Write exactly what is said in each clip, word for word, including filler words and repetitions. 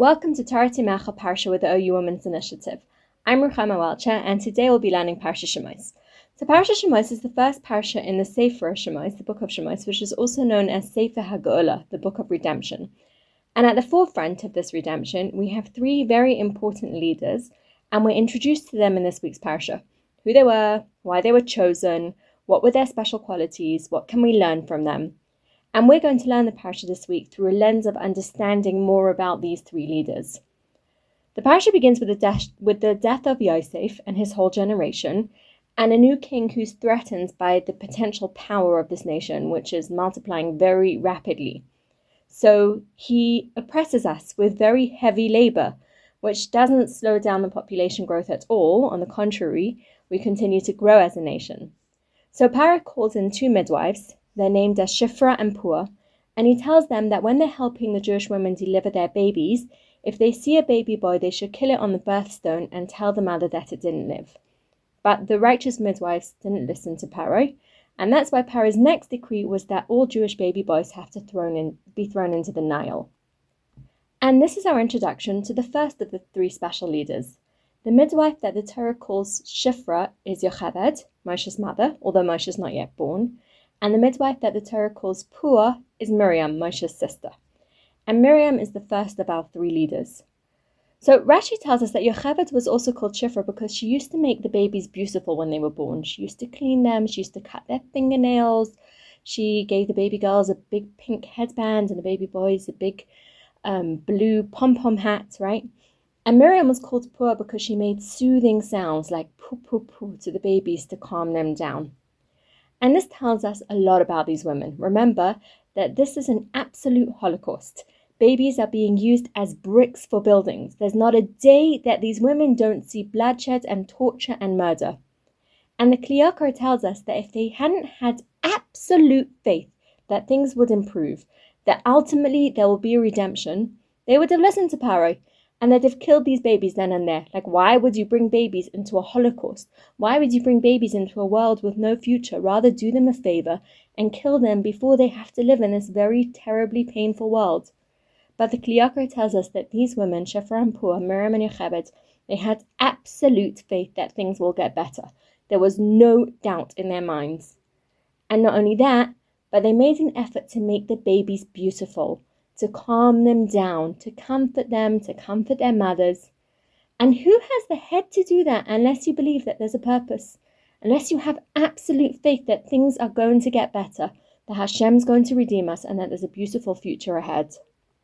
Welcome to Torah Timecha Parsha with the O U Women's Initiative. I'm Ruchama Welcher, and today we'll be learning Parsha Shemos. So Parsha Shemos is the first Parsha in the Sefer Shemos, the Book of Shemos, which is also known as Sefer HaGeolah, the Book of Redemption. And at the forefront of this redemption, we have three very important leaders, and we're introduced to them in this week's Parsha. Who they were, why they were chosen, what were their special qualities, what can we learn from them. And we're going to learn the Parsha this week through a lens of understanding more about these three leaders. The Parsha begins with the, death, with the death of Yosef and his whole generation, and a new king who's threatened by the potential power of this nation, which is multiplying very rapidly. So he oppresses us with very heavy labor, which doesn't slow down the population growth at all. On the contrary, we continue to grow as a nation. So Paro calls in two midwives. They're named as Shifra and Pua, and he tells them that when they're helping the Jewish women deliver their babies, if they see a baby boy, they should kill it on the birthstone and tell the mother that it didn't live. But the righteous midwives didn't listen to Paro, and that's why Paro's next decree was that all Jewish baby boys have to thrown in, be thrown into the Nile. And this is our introduction to the first of the three special leaders. The midwife that the Torah calls Shifra is Yocheved, Moshe's mother, although Moshe's not yet born. And the midwife that the Torah calls Pua is Miriam, Moshe's sister. And Miriam is the first of our three leaders. So Rashi tells us that Yocheved was also called Shifra because she used to make the babies beautiful when they were born. She used to clean them, she used to cut their fingernails, she gave the baby girls a big pink headband and the baby boys a big um, blue pom-pom hat, right? And Miriam was called Pua because she made soothing sounds like poo poo poo to the babies to calm them down. And this tells us a lot about these women. Remember that this is an absolute Holocaust. Babies are being used as bricks for buildings. There's not a day that these women don't see bloodshed and torture and murder. And the Kli Yakar tells us that if they hadn't had absolute faith that things would improve, that ultimately there will be a redemption, they would have listened to Paro. And that they've killed these babies then and there. Like, why would you bring babies into a Holocaust? Why would you bring babies into a world with no future? Rather do them a favor and kill them before they have to live in this very terribly painful world. But the Kli Yakar tells us that these women, Shifra and Pua, Miriam and Yocheved, they had absolute faith that things will get better. There was no doubt in their minds. And not only that, but they made an effort to make the babies beautiful, to calm them down, to comfort them, to comfort their mothers. And who has the head to do that unless you believe that there's a purpose? Unless you have absolute faith that things are going to get better, that Hashem's going to redeem us, and that there's a beautiful future ahead.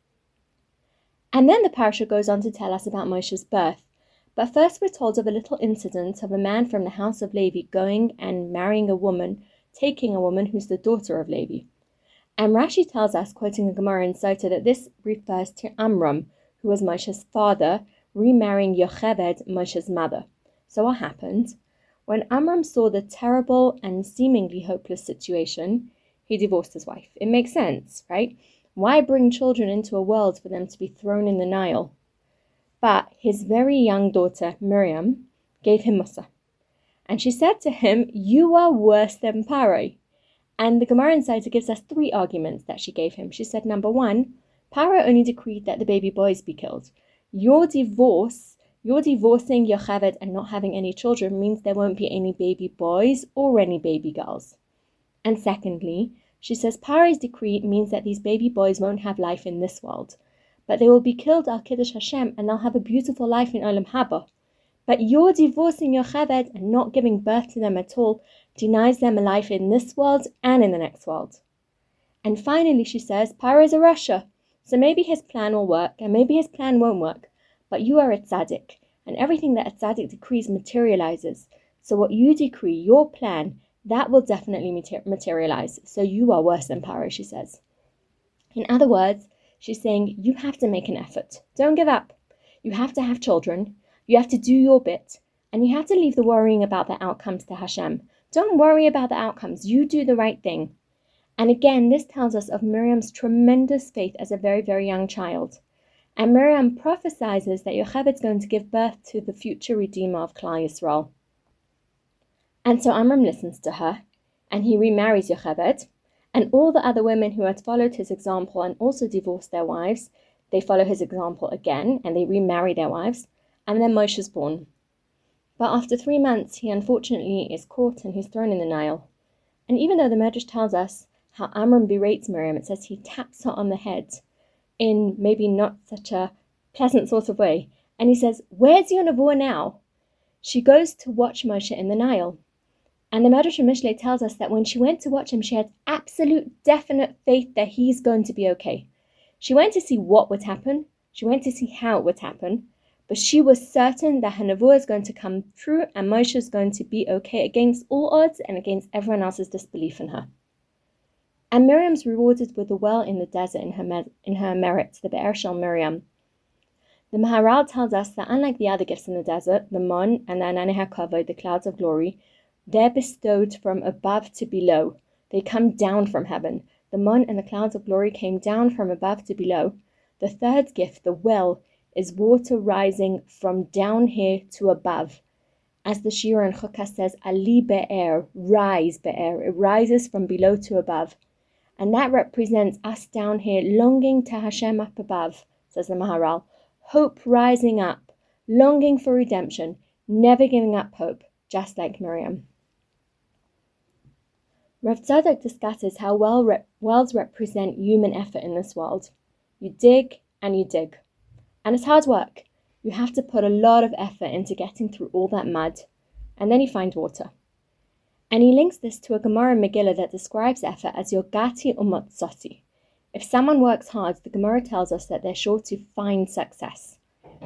And then the parasha goes on to tell us about Moshe's birth. But first we're told of a little incident of a man from the house of Levi going and marrying a woman, taking a woman who's the daughter of Levi. And Rashi tells us, quoting the Gemara in Sota, that this refers to Amram, who was Moshe's father, remarrying Yocheved, Moshe's mother. So what happened? When Amram saw the terrible and seemingly hopeless situation, he divorced his wife. It makes sense, right? Why bring children into a world for them to be thrown in the Nile? But his very young daughter, Miriam, gave him Musa. And she said to him, "You are worse than Paro." And the Gemara in Sota gives us three arguments that she gave him. She said, number one, Paro only decreed that the baby boys be killed. Your divorce, your divorcing Yocheved and not having any children means there won't be any baby boys or any baby girls. And secondly, she says Paro's decree means that these baby boys won't have life in this world, but they will be killed al Kiddush Hashem and they'll have a beautiful life in Olam Haba. But you're divorcing Yocheved and not giving birth to them at all denies them a life in this world and in the next world. And finally, she says, Paro is a Rasha, so maybe his plan will work and maybe his plan won't work, but you are a tzaddik, and everything that a tzaddik decrees materializes. So what you decree, your plan, that will definitely mater- materialize. So you are worse than Paro, she says. In other words, she's saying you have to make an effort. Don't give up. You have to have children. You have to do your bit, and you have to leave the worrying about the outcomes to Hashem. Don't worry about the outcomes. You do the right thing. And again, this tells us of Miriam's tremendous faith as a very, very young child. And Miriam prophesies that Yocheved is going to give birth to the future Redeemer of Klal Yisrael. And so Amram listens to her, and he remarries Yocheved, and all the other women who had followed his example and also divorced their wives, They follow his example again, and they remarry their wives, and then Moshe is born. But after three months, he unfortunately is caught and he's thrown in the Nile. And even though the Medrash tells us how Amram berates Miriam, it says he taps her on the head in maybe not such a pleasant sort of way. And he says, "Where's your Nevuah now?" She goes to watch Moshe in the Nile. And the Medrash Mishlei tells us that when she went to watch him, she had absolute definite faith that he's going to be okay. She went to see what would happen. She went to see how it would happen. But she was certain that her Nevuah is going to come true and Moshe is going to be okay against all odds and against everyone else's disbelief in her. And Miriam's rewarded with a well in the desert in her, med- in her merit, the Be'er Shel Miriam. The Maharal tells us that unlike the other gifts in the desert, the Mon and the Ananei HaKavod, the clouds of glory, they're bestowed from above to below. They come down from heaven. The Mon and the clouds of glory came down from above to below. The third gift, the well, is water rising from down here to above. As the Shira in Chukah says, Ali Be'er, rise Be'er. It rises from below to above. And that represents us down here longing to Hashem up above, says the Maharal. Hope rising up, longing for redemption, never giving up hope, just like Miriam. Rav Tzadok discusses how well rep- wells represent human effort in this world. You dig and you dig. And it's hard work. You have to put a lot of effort into getting through all that mud. And then you find water. And he links this to a Gemara in Megillah that describes effort as Yogati u'motzoti. If someone works hard, the Gemara tells us that they're sure to find success.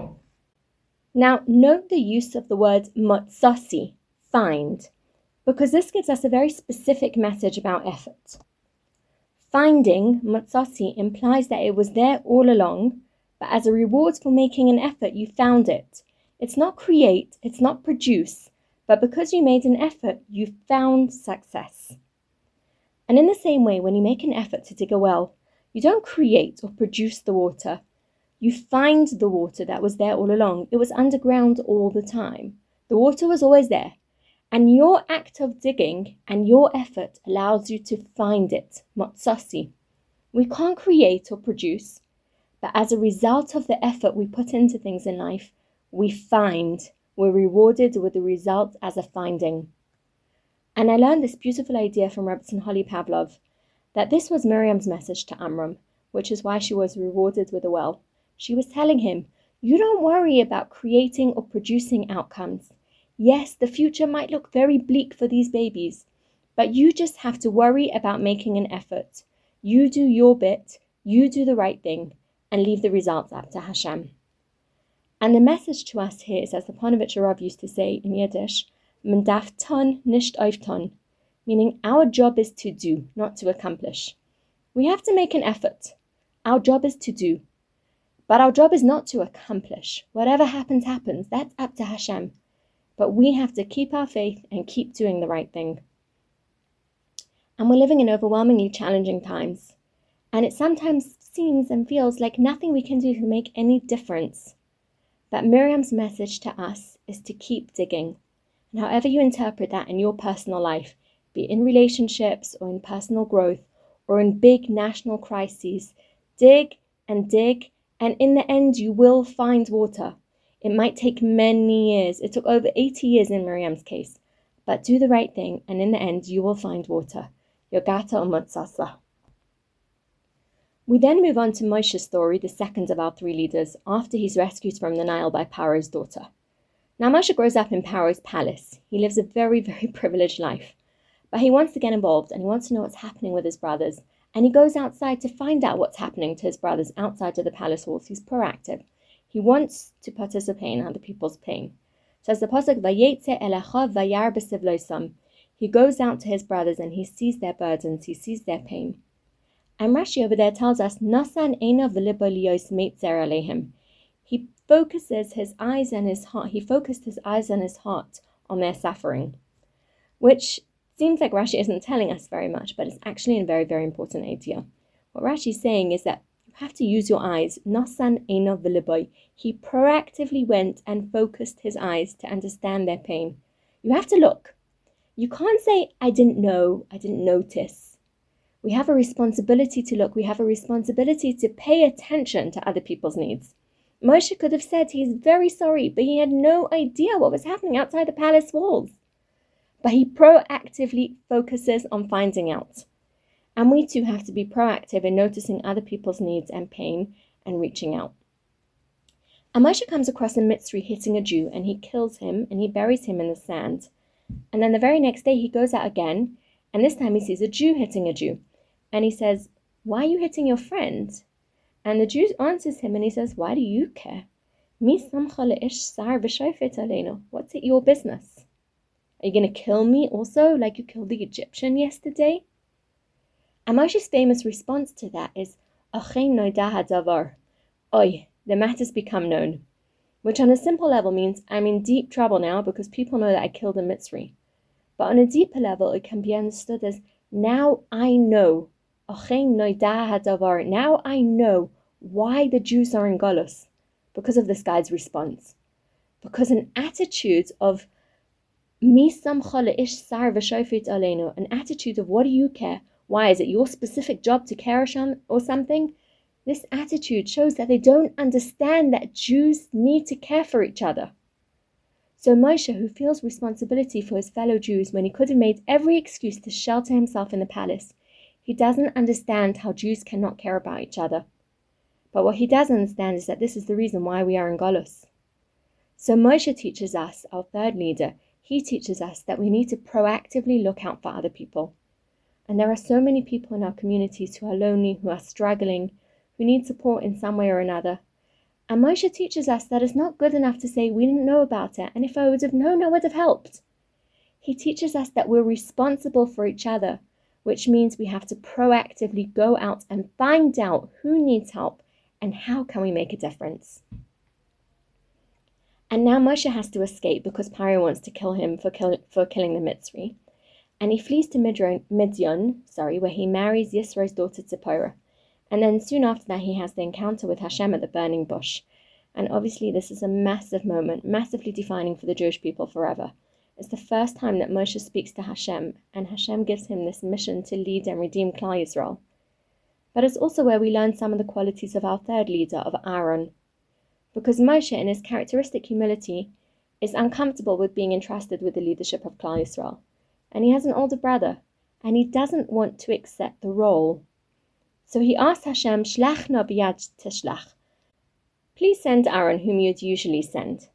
Now, note the use of the word motzasi, find, because this gives us a very specific message about effort. Finding, motzasi, implies that it was there all along, but as a reward for making an effort, you found it. It's not create, it's not produce, but because you made an effort, you found success. And in the same way, when you make an effort to dig a well, you don't create or produce the water. You find the water that was there all along. It was underground all the time. The water was always there. And your act of digging and your effort allows you to find it. Motzasi. We can't create or produce, but as a result of the effort we put into things in life, we find. We're rewarded with the result as a finding. And I learned this beautiful idea from Rebbetzin Holly Pavlov, that this was Miriam's message to Amram, which is why she was rewarded with a well. She was telling him, you don't worry about creating or producing outcomes. Yes, the future might look very bleak for these babies, but you just have to worry about making an effort. You do your bit, you do the right thing, and leave the results up to Hashem. And the message to us here is, as the Panovich Rav used to say in Yiddish, "Man darf tun, nicht auftun," meaning our job is to do, not to accomplish. We have to make an effort. Our job is to do. But our job is not to accomplish. Whatever happens, happens. That's up to Hashem. But we have to keep our faith and keep doing the right thing. And we're living in overwhelmingly challenging times. And it sometimes seems and feels like nothing we can do to make any difference. But Miriam's message to us is to keep digging. And however you interpret that in your personal life, be it in relationships or in personal growth or in big national crises, dig and dig, and in the end you will find water. It might take many years. It took over eighty years in Miriam's case. But do the right thing, and in the end you will find water. Yogata u'motzasa. We then move on to Moshe's story, the second of our three leaders, after he's rescued from the Nile by Paro's daughter. Now Moshe grows up in Paro's palace. He lives a very, very privileged life. But he wants to get involved, and he wants to know what's happening with his brothers. And he goes outside to find out what's happening to his brothers outside of the palace walls. He's proactive. He wants to participate in other people's pain. Says the pasuk, "Vayetze el achav vayar b'sivloisam." He goes out to his brothers and he sees their burdens, he sees their pain. And Rashi over there tells us, "Nasan einav v'libo liyos meitzer aleihim." He focuses his eyes and his heart. He focused his eyes and his heart on their suffering, which seems like Rashi isn't telling us very much, but it's actually a very, very important idea. What Rashi is saying is that you have to use your eyes. Nasan einav v'libo. He proactively went and focused his eyes to understand their pain. You have to look. You can't say, "I didn't know, I didn't notice." We have a responsibility to look. We have a responsibility to pay attention to other people's needs. Moshe could have said he's very sorry, but he had no idea what was happening outside the palace walls. But he proactively focuses on finding out. And we too have to be proactive in noticing other people's needs and pain and reaching out. And Moshe comes across a Mitzri hitting a Jew, and he kills him and he buries him in the sand. And then the very next day he goes out again, and this time he sees a Jew hitting a Jew. And he says, "Why are you hitting your friend?" And the Jew answers him and he says, "Why do you care? What's it your business? Are you going to kill me also like you killed the Egyptian yesterday?" And Moshe's famous response to that is, Oy, the matter's become known. Which on a simple level means I'm in deep trouble now because people know that I killed a Mitzri. But on a deeper level, it can be understood as, now I know, now I know why the Jews are in Golus, because of this guy's response. Because an attitude of, an attitude of what do you care? Why, is it your specific job to care or something? This attitude shows that they don't understand that Jews need to care for each other. So Moshe, who feels responsibility for his fellow Jews when he could have made every excuse to shelter himself in the palace, he doesn't understand how Jews cannot care about each other. But what he does understand is that this is the reason why we are in Golus. So Moshe teaches us, our third leader, he teaches us that we need to proactively look out for other people. And there are so many people in our communities who are lonely, who are struggling, who need support in some way or another. And Moshe teaches us that it's not good enough to say we didn't know about it, and if I would have known, I would have helped. He teaches us that we're responsible for each other, which means we have to proactively go out and find out who needs help and how can we make a difference. And now Moshe has to escape because Paro wants to kill him for, kill, for killing the Mitzri. And he flees to Midian, Midian sorry, where he marries Yisro's daughter Tzipporah. And then soon after that, he has the encounter with Hashem at the burning bush. And obviously, this is a massive moment, massively defining for the Jewish people forever. It's the first time that Moshe speaks to Hashem, and Hashem gives him this mission to lead and redeem Klal Yisrael. But it's also where we learn some of the qualities of our third leader, of Aaron. Because Moshe, in his characteristic humility, is uncomfortable with being entrusted with the leadership of Klal Yisrael. And he has an older brother, and he doesn't want to accept the role. So he asked Hashem, Shlach na biyad teshlach. Please send Aaron whom you'd usually send.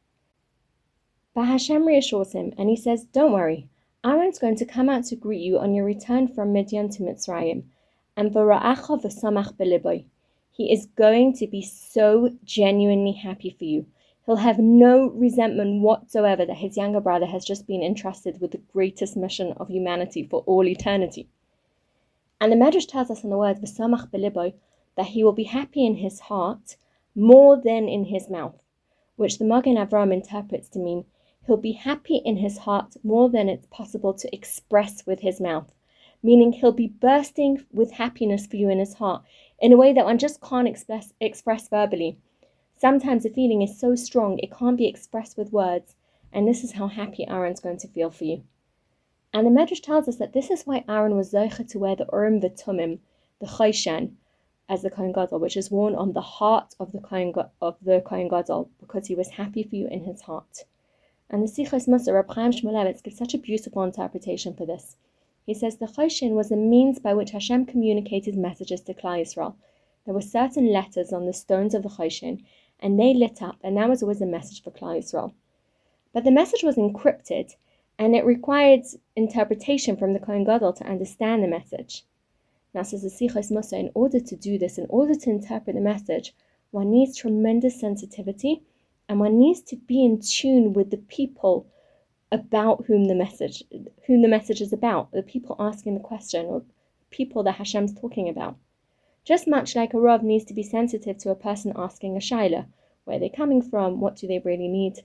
But Hashem reassures him, and he says, don't worry, Aaron's going to come out to greet you on your return from Midian to Mitzrayim, and v'ra'acha v'samach b'liboy. He is going to be so genuinely happy for you. He'll have no resentment whatsoever that his younger brother has just been entrusted with the greatest mission of humanity for all eternity. And the Medrash tells us in the words v'samach b'liboy that he will be happy in his heart more than in his mouth, which the Magen Avraham interprets to mean he'll be happy in his heart more than it's possible to express with his mouth, meaning he'll be bursting with happiness for you in his heart in a way that one just can't express, express verbally. Sometimes the feeling is so strong it can't be expressed with words, and this is how happy Aaron's going to feel for you. And the Medrash tells us that this is why Aaron was zoche to wear the Urim v'Tumim, the Choshen, as the Kohen Gadol, which is worn on the heart of the Kohen, of the Kohen Gadol, because he was happy for you in his heart. And the Sichos Mussar, Reb Chaim Shmulevitz, gives such a beautiful interpretation for this. He says the Choshen was a means by which Hashem communicated messages to Klal Yisrael. There were certain letters on the stones of the Choshen, and they lit up, and that was always a message for Klal Yisrael. But the message was encrypted, and it required interpretation from the Kohen Gadol to understand the message. Now, says the Sichos Mussar, in order to do this, in order to interpret the message, one needs tremendous sensitivity, and one needs to be in tune with the people about whom the message, whom the message is about, the people asking the question, or people that Hashem's talking about. Just much like a Rav needs to be sensitive to a person asking a shaila, where they're coming from, what do they really need.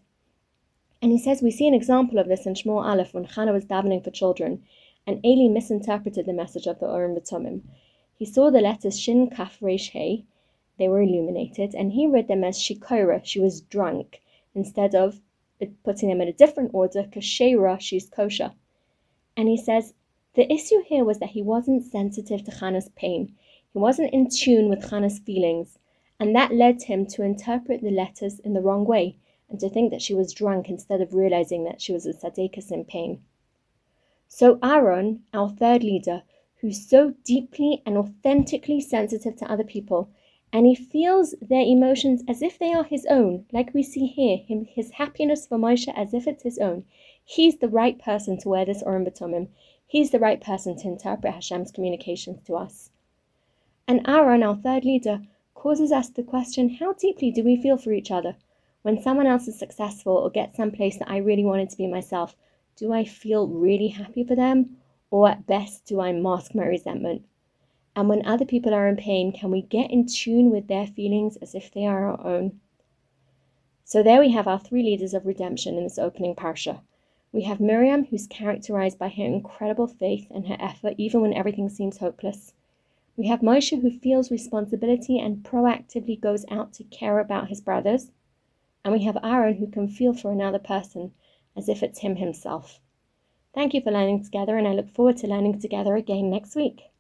And he says we see an example of this in Shmuel Aleph when Chana was davening for children, and Eli misinterpreted the message of the Urim v'Tumim. He saw the letters Shin Kaf Reish Hey, they were illuminated, and he read them as Shikora, she was drunk, instead of putting them in a different order, Kashera, she's kosher. And he says, The issue here was that he wasn't sensitive to Hannah's pain. He wasn't in tune with Hannah's feelings, and that led him to interpret the letters in the wrong way and to think that she was drunk instead of realizing that she was a tzaddikus in pain. So Aaron, our third leader, who's so deeply and authentically sensitive to other people, and he feels their emotions as if they are his own, like we see here, him, his happiness for Moshe as if it's his own. He's the right person to wear this Urim V'Tumim. He's the right person to interpret Hashem's communications to us. And Aaron, our third leader, causes us to question, how deeply do we feel for each other? When someone else is successful or gets someplace that I really wanted to be myself, do I feel really happy for them? Or at best, do I mask my resentment? And when other people are in pain, can we get in tune with their feelings as if they are our own? So there we have our three leaders of redemption in this opening parsha. We have Miriam, who's characterized by her incredible faith and her effort, even when everything seems hopeless. We have Moshe, who feels responsibility and proactively goes out to care about his brothers. And we have Aaron, who can feel for another person as if it's him himself. Thank you for learning together, and I look forward to learning together again next week.